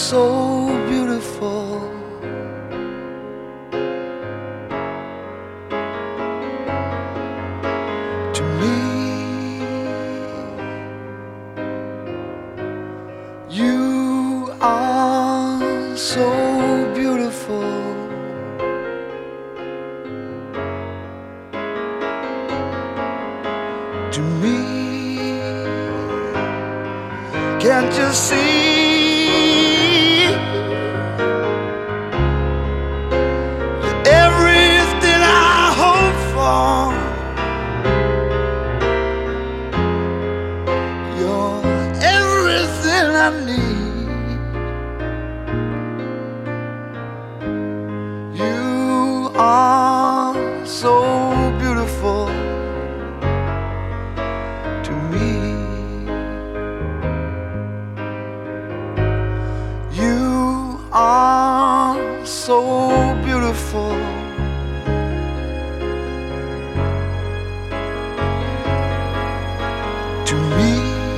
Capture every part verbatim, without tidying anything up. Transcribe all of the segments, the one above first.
so beautiful. To me, you are so beautiful. To me, can't you see? You're everything I hope for. You're everything I need. You are so beautiful to me. You are so beautiful. To me,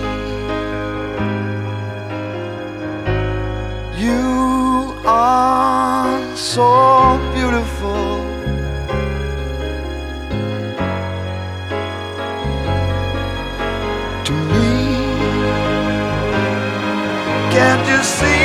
you are so beautiful. To me, can't you see?